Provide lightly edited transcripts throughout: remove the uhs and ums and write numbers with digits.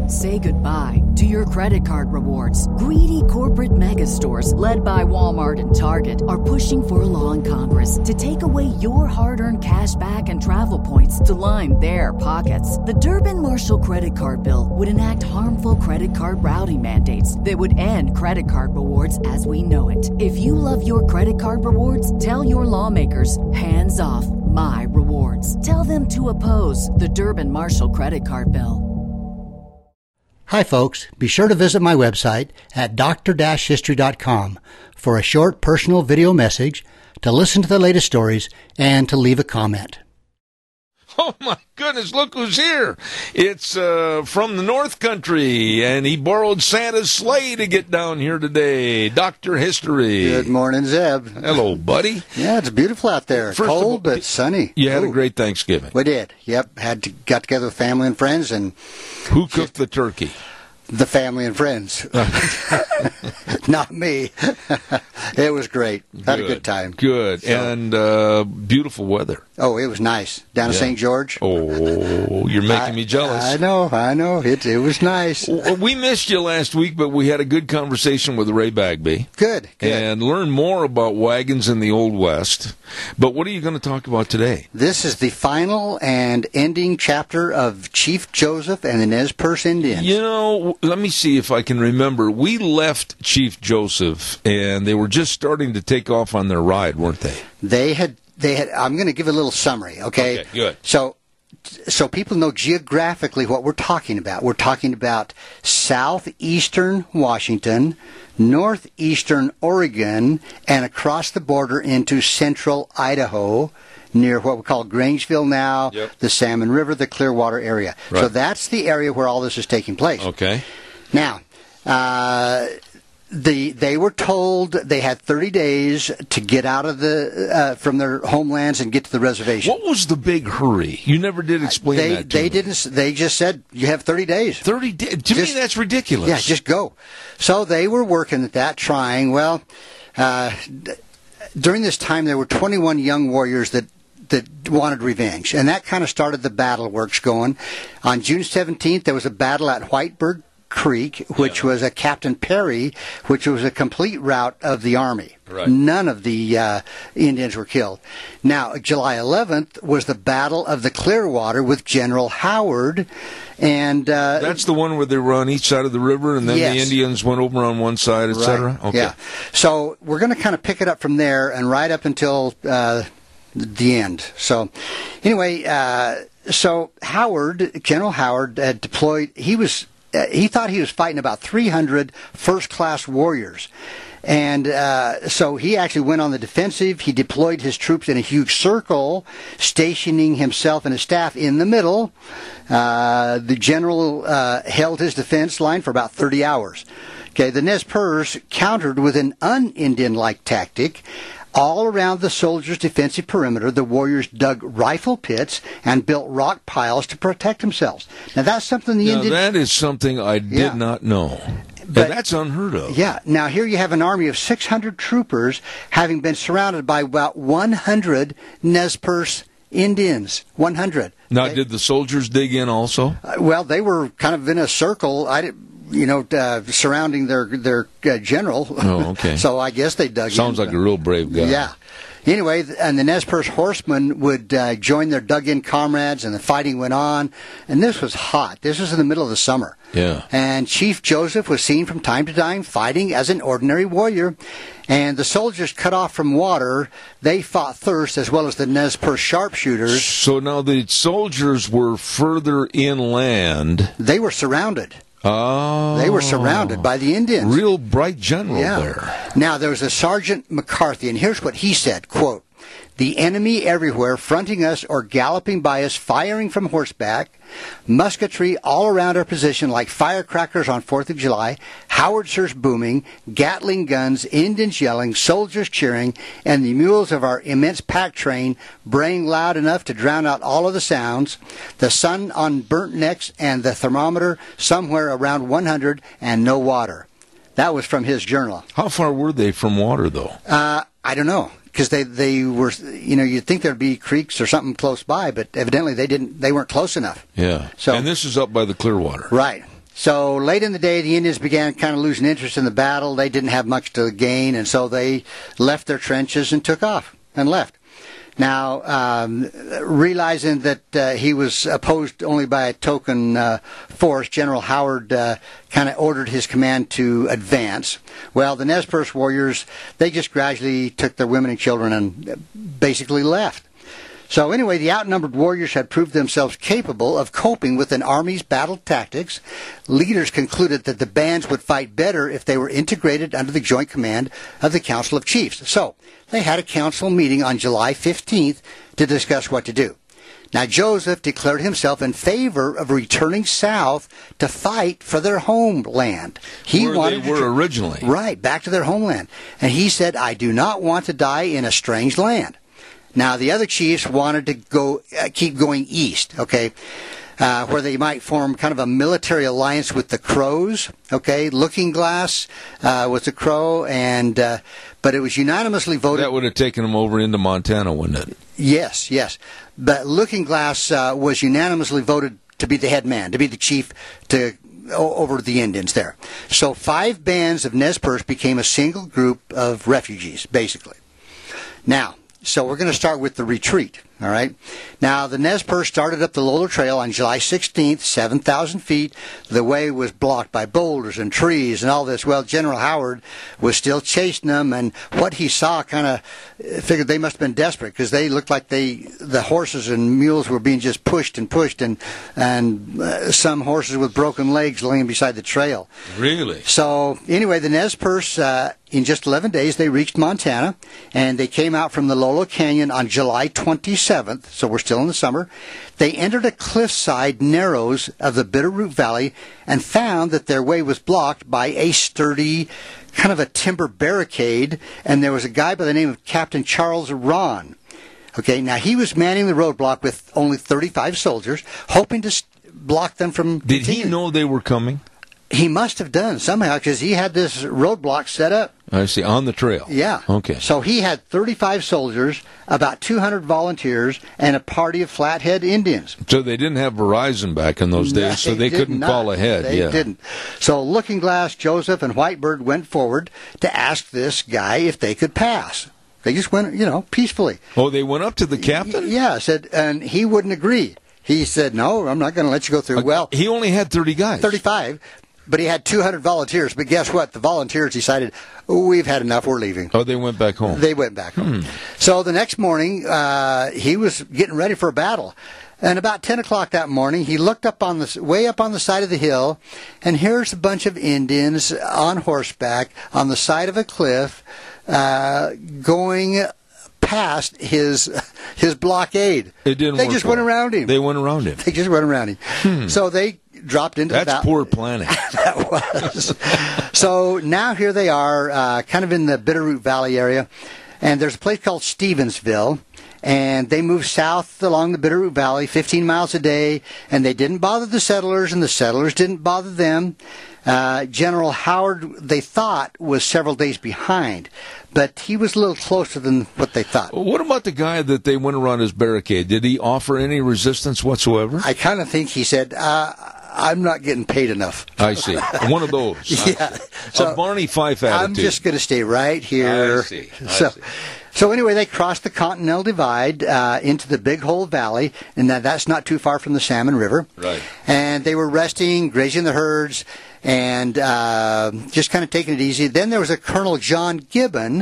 Say goodbye to your credit card rewards. Greedy corporate mega stores, led by Walmart and Target, are pushing for a law in Congress to take away your hard-earned cash back and travel points to line their pockets. The Durbin-Marshall credit card bill would enact harmful credit card routing mandates that would end credit card rewards as we know it. If you love your credit card rewards, tell your lawmakers, hands off my rewards. Tell them to oppose the Durbin-Marshall credit card bill. Hi folks, be sure to visit my website at dr-history.com for a short personal video message, to listen to the latest stories, and to leave a comment. Oh my goodness, look who's here. It's from the North Country, and he borrowed Santa's sleigh to get down here today. Dr. History. Good morning, Zeb. Hello, buddy. Yeah, it's beautiful out there. Cold, but sunny. You had a great Thanksgiving. We did. Yep, got together with family and friends. And who cooked the turkey? The family and friends. Not me. It was great. Had a good time. Good. So, and beautiful weather. Oh, it was nice. Down to St. George. Oh, you're making me jealous. I know. It was nice. We missed you last week, but we had a good conversation with Ray Bagby. Good. And learned more about wagons in the Old West. But what are you going to talk about today? This is the final and ending chapter of Chief Joseph and the Nez Perce Indians. You know, let me see if I can remember. We left Chief Joseph, and they were just starting to take off on their ride, weren't they? They had. I'm going to give a little summary, okay? Okay, good. So people know geographically what we're talking about. We're talking about southeastern Washington, northeastern Oregon, and across the border into central Idaho, near what we call Grangeville now, the Salmon River, the Clearwater area. Right. So that's the area where all this is taking place. Okay. Now, they were told they had 30 days to get out of from their homelands and get to the reservation. What was the big hurry? You never did explain that to me. They just said you have 30 days. 30 days? To me, that's ridiculous. Yeah, just go. So they were working at that, trying. Well, during this time, there were 21 young warriors that wanted revenge, and that kind of started the battle works going. On June 17th, there was a battle at Whitebird Creek, which was a Captain Perry, which was a complete rout of the Army. Right. None of the Indians were killed. Now, July 11th was the Battle of the Clearwater with General Howard, and that's the one where they were on each side of the river, and then the Indians went over on one side, etc. Okay. Yeah. So we're going to kind of pick it up from there and right up until the end. So, anyway, so General Howard had deployed. He thought he was fighting about 300 first-class warriors. And so he actually went on the defensive. He deployed his troops in a huge circle, stationing himself and his staff in the middle. The general held his defense line for about 30 hours. Okay, the Nez Perce countered with an un-Indian-like tactic. All around the soldiers' defensive perimeter, the warriors dug rifle pits and built rock piles to protect themselves. Now, that's something the Indians... that is something I did not know. But that's unheard of. Yeah. Now, here you have an army of 600 troopers having been surrounded by about 100 Nez Perce Indians. 100. Now, did the soldiers dig in also? Well, they were kind of in a circle. Surrounding their general. Oh, okay. So I guess they dug in. Sounds like a real brave guy. Yeah. Anyway, and the Nez Perce horsemen would join their dug-in comrades, and the fighting went on. And this was hot. This was in the middle of the summer. Yeah. And Chief Joseph was seen from time to time fighting as an ordinary warrior. And the soldiers cut off from water, they fought thirst as well as the Nez Perce sharpshooters. So now the soldiers were further inland. They were surrounded. Oh. They were surrounded by the Indians. Real bright general there. Now, there was a Sergeant McCarthy, and here's what he said, quote, "The enemy everywhere fronting us or galloping by us, firing from horseback, musketry all around our position like firecrackers on 4th of July, howitzers booming, Gatling guns, Indians yelling, soldiers cheering, and the mules of our immense pack train braying loud enough to drown out all of the sounds, the sun on burnt necks and the thermometer somewhere around 100 and no water." That was from his journal. How far were they from water, though? I don't know. Because they were, you'd think there'd be creeks or something close by, but evidently they weren't close enough. Yeah. So, and this is up by the Clearwater. Right. So late in the day, the Indians began kind of losing interest in the battle. They didn't have much to gain, and so they left their trenches and took off and left. Now, realizing that he was opposed only by a token force, General Howard kind of ordered his command to advance. Well, the Nez Perce warriors, they just gradually took their women and children and basically left. So anyway, the outnumbered warriors had proved themselves capable of coping with an army's battle tactics. Leaders concluded that the bands would fight better if they were integrated under the joint command of the Council of Chiefs. So they had a council meeting on July 15th to discuss what to do. Now, Joseph declared himself in favor of returning south to fight for their homeland. Where they were originally. Right, back to their homeland. And he said, I do not want to die in a strange land. Now, the other chiefs wanted to keep going east, okay, where they might form kind of a military alliance with the Crows, okay. Looking Glass was the Crow, but it was unanimously voted. That would have taken them over into Montana, wouldn't it? Yes. But Looking Glass was unanimously voted to be the head man, to be the chief over the Indians there. So 5 bands of Nez Perce became a single group of refugees, basically. Now, so we're going to start with the retreat, all right? Now, the Nez Perce started up the Lolo Trail on July 16th, 7,000 feet. The way was blocked by boulders and trees and all this. Well, General Howard was still chasing them, and what he saw kind of figured they must have been desperate because they looked like the horses and mules were being just pushed, and some horses with broken legs laying beside the trail. Really? So, anyway, the Nez Perce, in just 11 days, they reached Montana, and they came out from the Lolo Canyon on July 27th, so we're still in the summer. They entered a cliffside narrows of the Bitterroot Valley and found that their way was blocked by a sturdy, kind of a timber barricade, and there was a guy by the name of Captain Charles Ron. Okay, now he was manning the roadblock with only 35 soldiers, hoping to block them from Did continuing. he know they were coming? He must have done somehow because he had this roadblock set up. I see, on the trail. Yeah. Okay. So he had 35 soldiers, about 200 volunteers, and a party of Flathead Indians. So they didn't have Verizon back in those days, so they couldn't call ahead. They didn't. So Looking Glass, Joseph, and Whitebird went forward to ask this guy if they could pass. They just went, peacefully. Oh, they went up to the captain? Yeah, and he wouldn't agree. He said, no, I'm not going to let you go through. Well, he only had 30 guys. 35. But he had 200 volunteers. But guess what? The volunteers decided, we've had enough, we're leaving. Oh, they went back home. They went back home. So the next morning, he was getting ready for a battle. And about 10 o'clock that morning, he looked way up on the side of the hill, and here's a bunch of Indians on horseback on the side of a cliff going past his blockade. It didn't They work just well. went around him. They went around him. They just went around him. So they dropped into the valley. That's poor planning. That was. So now here they are, kind of in the Bitterroot Valley area, and there's a place called Stevensville, and they moved south along the Bitterroot Valley 15 miles a day, and they didn't bother the settlers, and the settlers didn't bother them. General Howard, they thought, was several days behind, but he was a little closer than what they thought. What about the guy that they went around his barricade? Did he offer any resistance whatsoever? I kind of think he said, I'm not getting paid enough. I see. One of those. Yeah. So, a Barney Fife attitude. I'm just going to stay right here. I see. So anyway, they crossed the Continental Divide into the Big Hole Valley, and that's not too far from the Salmon River. Right. And they were resting, grazing the herds, and just kind of taking it easy. Then there was a Colonel John Gibbon,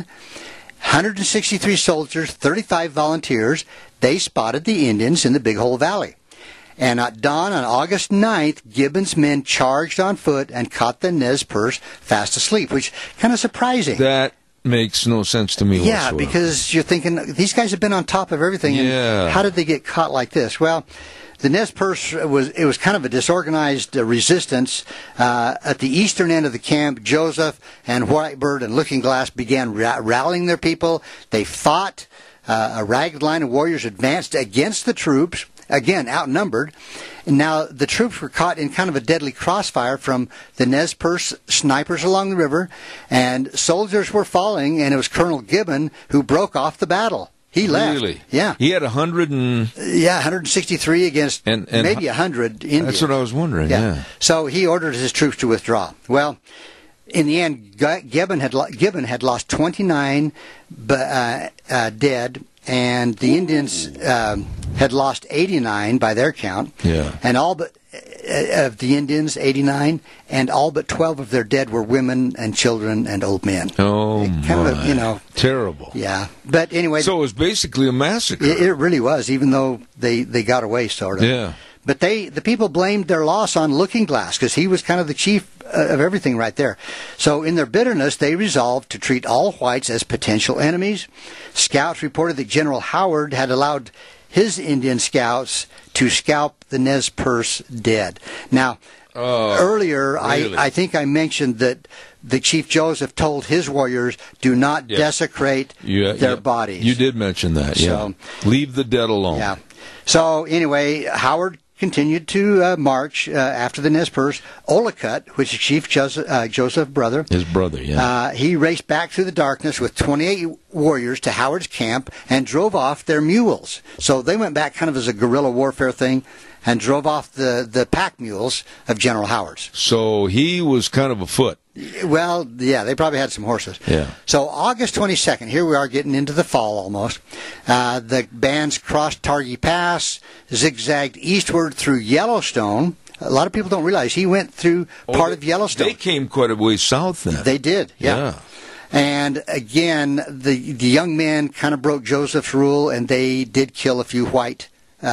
163 soldiers, 35 volunteers. They spotted the Indians in the Big Hole Valley. And at dawn on August 9th, Gibbon's men charged on foot and caught the Nez Perce fast asleep, which kind of surprising. That makes no sense to me whatsoever. Because you're thinking, these guys have been on top of everything, and how did they get caught like this? Well, the Nez Perce was kind of a disorganized resistance. At the eastern end of the camp, Joseph and Whitebird and Looking Glass began rallying their people. They fought. A ragged line of warriors advanced against the troops, again, outnumbered. And now the troops were caught in kind of a deadly crossfire from the Nez Perce snipers along the river, and soldiers were falling, and it was Colonel Gibbon who broke off the battle. He left. Really? Yeah. He had 163 against and maybe 100 Indians. That's what I was wondering, yeah. So he ordered his troops to withdraw. Well, in the end, Gibbon had lost 29 dead, and the Indians had lost 89 by their count. Yeah. And all but of the Indians, 89, and all but 12 of their dead were women and children and old men. Oh, kind of a, terrible. Yeah. But anyway. So it was basically a massacre. It really was, even though they got away, sort of. Yeah. But the people blamed their loss on Looking Glass, because he was kind of the chief of everything right there. So in their bitterness, they resolved to treat all whites as potential enemies. Scouts reported that General Howard had allowed his Indian scouts to scalp the Nez Perce dead. Now, earlier, really? I think I mentioned that the Chief Joseph told his warriors, do not desecrate their bodies. You did mention that, So, leave the dead alone. Yeah. So anyway, Howard continued to march after the Nez Perce. Ollicott, which is Chief Joseph's brother. His brother, yeah. He raced back through the darkness with 28 warriors to Howard's camp and drove off their mules. So they went back kind of as a guerrilla warfare thing and drove off the pack mules of General Howard's. So he was kind of afoot. Well, yeah, they probably had some horses. Yeah. So August 22nd, here we are getting into the fall almost. The bands crossed Targhee Pass, zigzagged eastward through Yellowstone. A lot of people don't realize he went through part of Yellowstone. They came quite a ways south then. They did, yeah. And again, the young men kind of broke Joseph's rule, and they did kill a few white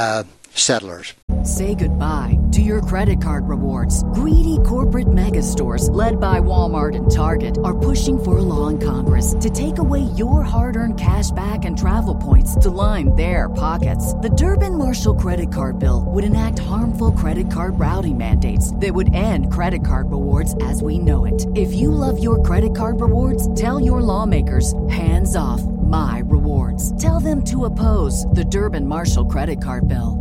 settlers. Say goodbye to your credit card rewards. Greedy corporate mega stores, led by Walmart and Target, are pushing for a law in Congress to take away your hard-earned cash back and travel points to line their pockets. The Durbin-Marshall credit card bill would enact harmful credit card routing mandates that would end credit card rewards as we know it. If you love your credit card rewards, tell your lawmakers, hands off my rewards. Tell them to oppose the Durbin-Marshall credit card bill.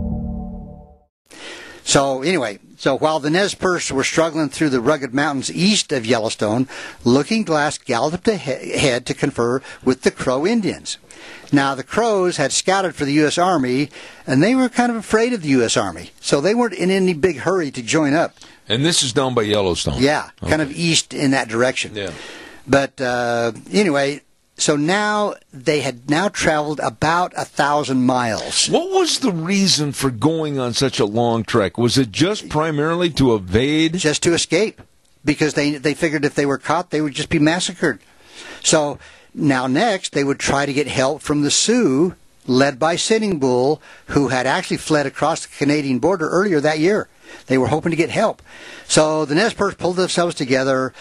So anyway, while the Nez Perce were struggling through the rugged mountains east of Yellowstone, Looking Glass galloped ahead to confer with the Crow Indians. Now, the Crows had scouted for the U.S. Army, and they were kind of afraid of the U.S. Army, so they weren't in any big hurry to join up. And this is down by Yellowstone. Yeah, kind of east in that direction. Yeah. But anyway, so now they had traveled about 1,000 miles. What was the reason for going on such a long trek? Was it just primarily to evade? Just to escape, because they figured if they were caught, they would just be massacred. So now next, they would try to get help from the Sioux, led by Sitting Bull, who had actually fled across the Canadian border earlier that year. They were hoping to get help. So the Nez Perce pulled themselves together,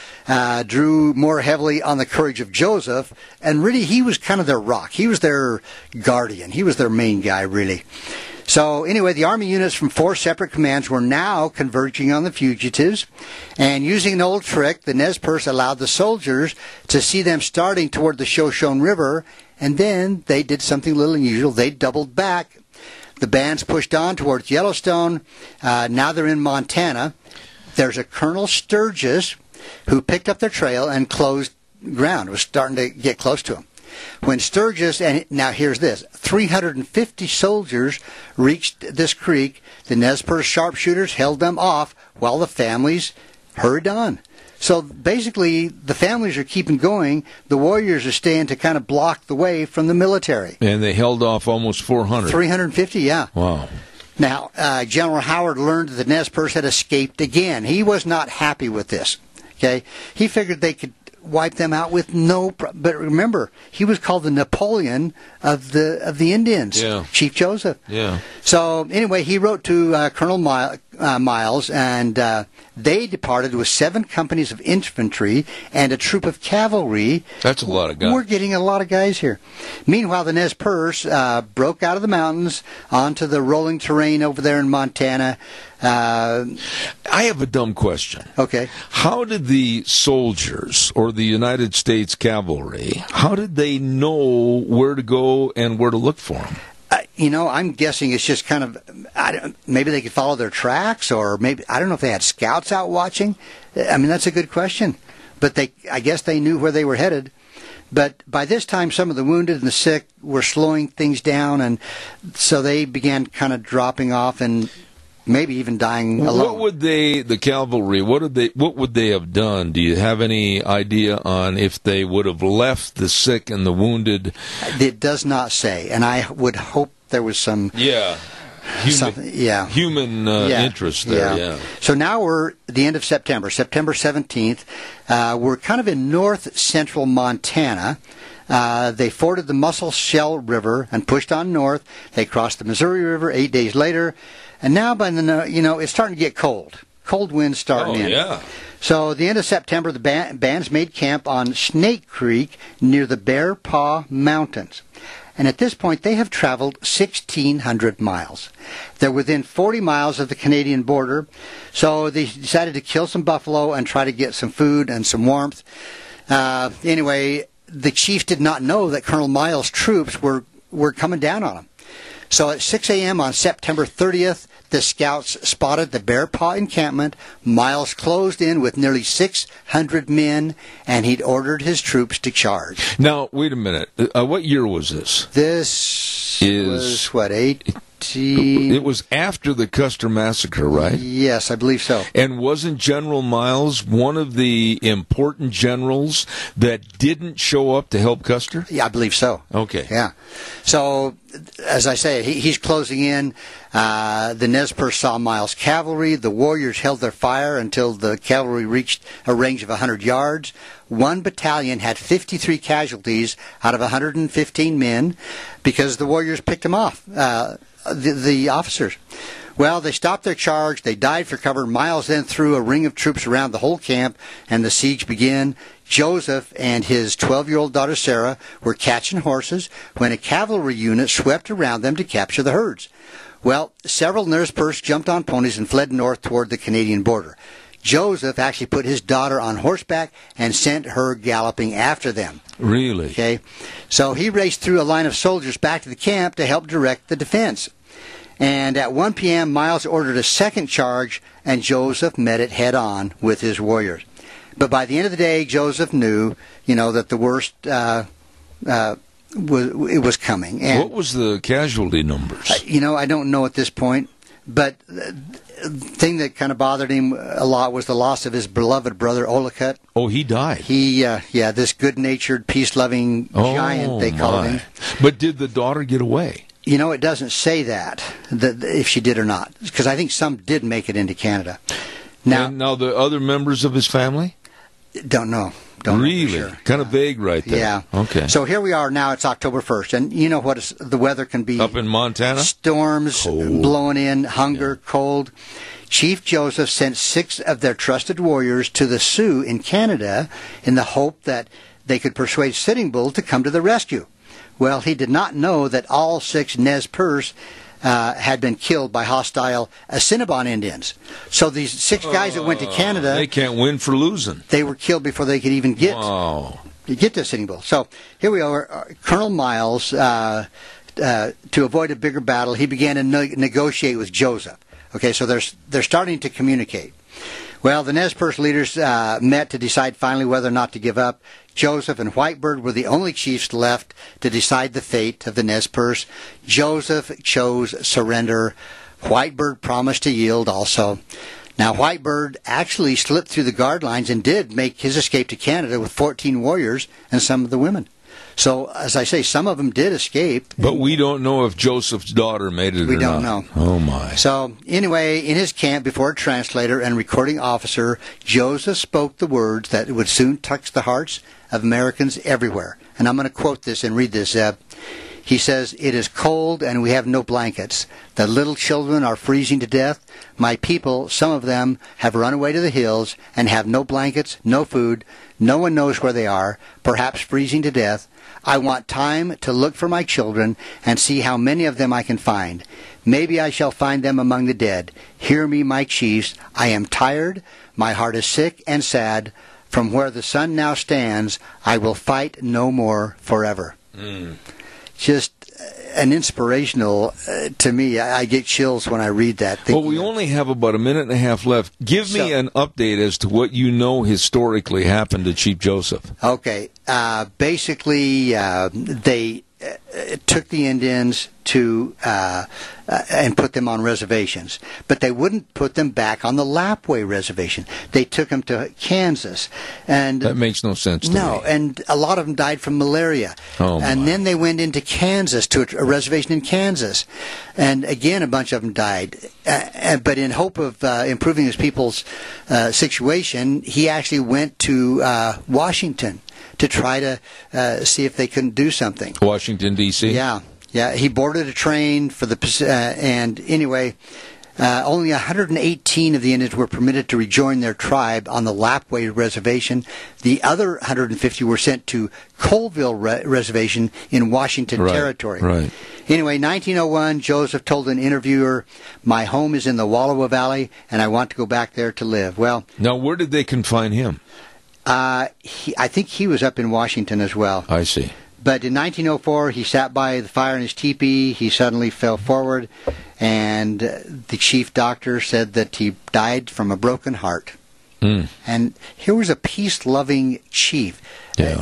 drew more heavily on the courage of Joseph, and really he was kind of their rock. He was their guardian. He was their main guy, really. So anyway, the Army units from 4 separate commands were now converging on the fugitives, and using an old trick, the Nez Perce allowed the soldiers to see them starting toward the Shoshone River, and then they did something a little unusual. They doubled back. The bands pushed on towards Yellowstone. Now they're in Montana. There's a Colonel Sturgis who picked up their trail and closed ground. It was starting to get close to him. When Sturgis, and now here's this, 350 soldiers reached this creek. The Nez Perce sharpshooters held them off while the families hurried on. So basically, the families are keeping going. The warriors are staying to kind of block the way from the military. And they held off almost 400. 350, yeah. Wow. Now, General Howard learned that the Nez Perce had escaped again. He was not happy with this. Okay, he figured they could wipe them out with but remember, he was called the Napoleon of the Indians, yeah. Chief Joseph. Yeah. So anyway, he wrote to Colonel Miles, and they departed with 7 companies of infantry and a troop of cavalry. That's a lot of guys. We're getting a lot of guys here. Meanwhile, the Nez Perce broke out of the mountains onto the rolling terrain over there in Montana. I have a dumb question. Okay. How did the soldiers or the United States cavalry, how did they know where to go and where to look for them? I'm guessing it's just kind of, maybe they could follow their tracks, or maybe, I don't know if they had scouts out watching. I mean, that's a good question. But I guess they knew where they were headed. But by this time, some of the wounded and the sick were slowing things down, and so they began kind of dropping off and maybe even dying alone. What would the cavalry, what would they have done? Do you have any idea on if they would have left the sick and the wounded? It does not say, and I would hope there was some... Human interest there, yeah. So now we're at the end of September 17th. We're kind of in north-central Montana. They forded the Musselshell River and pushed on north. They crossed the Missouri River 8 days later. And now, it's starting to get cold. Cold winds starting in. Yeah. So at the end of September, the bands made camp on Snake Creek near the Bear Paw Mountains. And at this point, they have traveled 1,600 miles. They're within 40 miles of the Canadian border, so they decided to kill some buffalo and try to get some food and some warmth. Anyway, the chiefs did not know that Colonel Miles' troops were coming down on them. So at 6 a.m. on September 30th, the scouts spotted the Bear Paw encampment. Miles closed in with nearly 600 men, and he'd ordered his troops to charge. Now, wait a minute. What year was this? This was, 18... It was after the Custer Massacre, right? Yes, I believe so. And wasn't General Miles one of the important generals that didn't show up to help Custer? Yeah, I believe so. Okay. Yeah. So, as I say, he's closing in. The Nez Perce saw Miles' cavalry. The warriors held their fire until the cavalry reached a range of 100 yards. One battalion had 53 casualties out of 115 men because the warriors picked them off, the officers. Well, they stopped their charge. They died for cover. Miles then threw a ring of troops around the whole camp, and the siege began. Joseph and his 12-year-old daughter Sarah were catching horses when a cavalry unit swept around them to capture the herds. Well, several Nez Perce jumped on ponies and fled north toward the Canadian border. Joseph actually put his daughter on horseback and sent her galloping after them. Really? Okay. So he raced through a line of soldiers back to the camp to help direct the defense. And at 1 p.m., Miles ordered a second charge, and Joseph met it head-on with his warriors. But by the end of the day, Joseph knew, that the worst it was coming. And, what was the casualty numbers? I don't know at this point, but the thing that kind of bothered him a lot was the loss of his beloved brother Ollicut. Oh, he died. This good-natured, peace-loving giant, they called him. But did the daughter get away? It doesn't say that if she did or not, because I think some did make it into Canada. Now the other members of his family? Don't know. Really? Know for sure. Kind of vague right there. Yeah. Okay. So here we are now. It's October 1st, and you know what the weather can be. Up in Montana? Storms, cold. Blowing in, hunger, cold. Chief Joseph sent 6 of their trusted warriors to the Sioux in Canada in the hope that they could persuade Sitting Bull to come to the rescue. Well, he did not know that all 6 Nez Perce had been killed by hostile Assiniboine Indians. So these 6 guys that went to Canada... They can't win for losing. They were killed before they could even get to Sitting Bull. So here we are. Colonel Miles, to avoid a bigger battle, he began to negotiate with Joseph. Okay, so they're starting to communicate. Well, the Nez Perce leaders met to decide finally whether or not to give up. Joseph and Whitebird were the only chiefs left to decide the fate of the Nez Perce. Joseph chose surrender. Whitebird promised to yield also. Now, Whitebird actually slipped through the guard lines and did make his escape to Canada with 14 warriors and some of the women. So, as I say, some of them did escape. But we don't know if Joseph's daughter made it or not. We don't know. Oh, my. So, anyway, in his camp, before a translator and recording officer, Joseph spoke the words that would soon touch the hearts of Americans everywhere. And I'm going to quote this and read this, Zeb. He says, "It is cold and we have no blankets. The little children are freezing to death. My people, some of them, have run away to the hills and have no blankets, no food. No one knows where they are, perhaps freezing to death. I want time to look for my children and see how many of them I can find. Maybe I shall find them among the dead. Hear me, my chiefs. I am tired. My heart is sick and sad. From where the sun now stands, I will fight no more forever." Just an inspirational to me. I get chills when I read that. Well, we only have about a minute and a half left. Give me an update as to what you know historically happened to Chief Joseph. Okay. Basically, they took the Indians to and put them on reservations, but they wouldn't put them back on the Lapway reservation. They took them to Kansas, and that makes no sense to me. No, and a lot of them died from malaria. And then they went into Kansas to a reservation in Kansas, and again a bunch of them died. But in hope of improving his people's situation, he actually went to Washington to try to see if they couldn't do something. Washington, D.C.? Yeah. He boarded a train for and anyway, only 118 of the Indians were permitted to rejoin their tribe on the Lapway Reservation. The other 150 were sent to Colville Reservation in Washington Territory. Right. Anyway, 1901, Joseph told an interviewer, "My home is in the Wallowa Valley, and I want to go back there to live." Well, now where did they confine him? I think he was up in Washington as well. I see. But in 1904, he sat by the fire in his teepee. He suddenly fell forward, and the chief doctor said that he died from a broken heart. And here was a peace-loving chief. Yeah.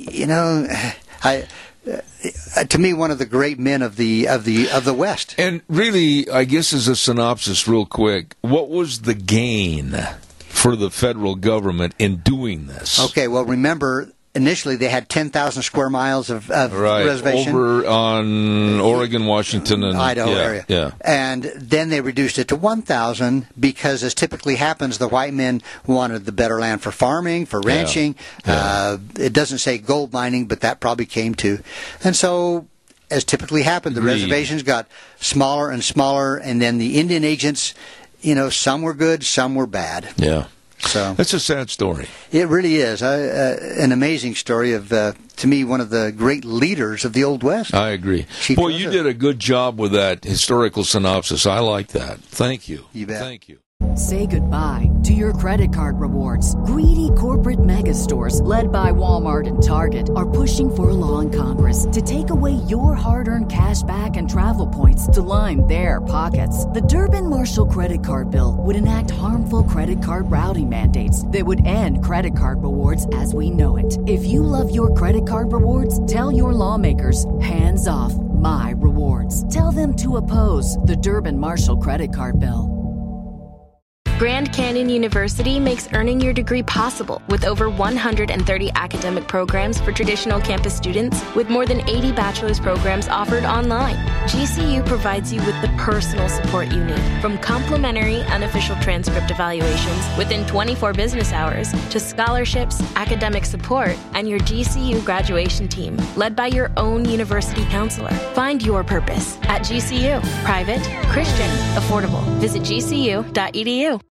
To me, one of the great men of the West. And really, I guess as a synopsis, real quick, what was the gain for the federal government in doing this? Okay, well, remember, initially they had 10,000 square miles of reservation. Over on Oregon, Washington, and Idaho area. Yeah. And then they reduced it to 1,000 because, as typically happens, the white men wanted the better land for farming, for ranching. It doesn't say gold mining, but that probably came too. And so, as typically happened, the reservations got smaller and smaller, and then the Indian agents, some were good, some were bad. Yeah. So that's a sad story. It really is. An amazing story of, to me, one of the great leaders of the Old West. I agree. Boy, you did a good job with that historical synopsis. I like that. Thank you. You bet. Thank you. Say goodbye to your credit card rewards. Greedy corporate mega stores, led by Walmart and Target, are pushing for a law in Congress to take away your hard-earned cash back and travel points to line their pockets. The Durbin-Marshall credit card bill would enact harmful credit card routing mandates that would end credit card rewards as we know it. If you love your credit card rewards, tell your lawmakers, hands off my rewards. Tell them to oppose the Durbin-Marshall credit card bill. Grand Canyon University makes earning your degree possible with over 130 academic programs for traditional campus students, with more than 80 bachelor's programs offered online. GCU provides you with the personal support you need, from complimentary unofficial transcript evaluations within 24 business hours to scholarships, academic support, and your GCU graduation team, led by your own university counselor. Find your purpose at GCU. Private, Christian, affordable. Visit gcu.edu.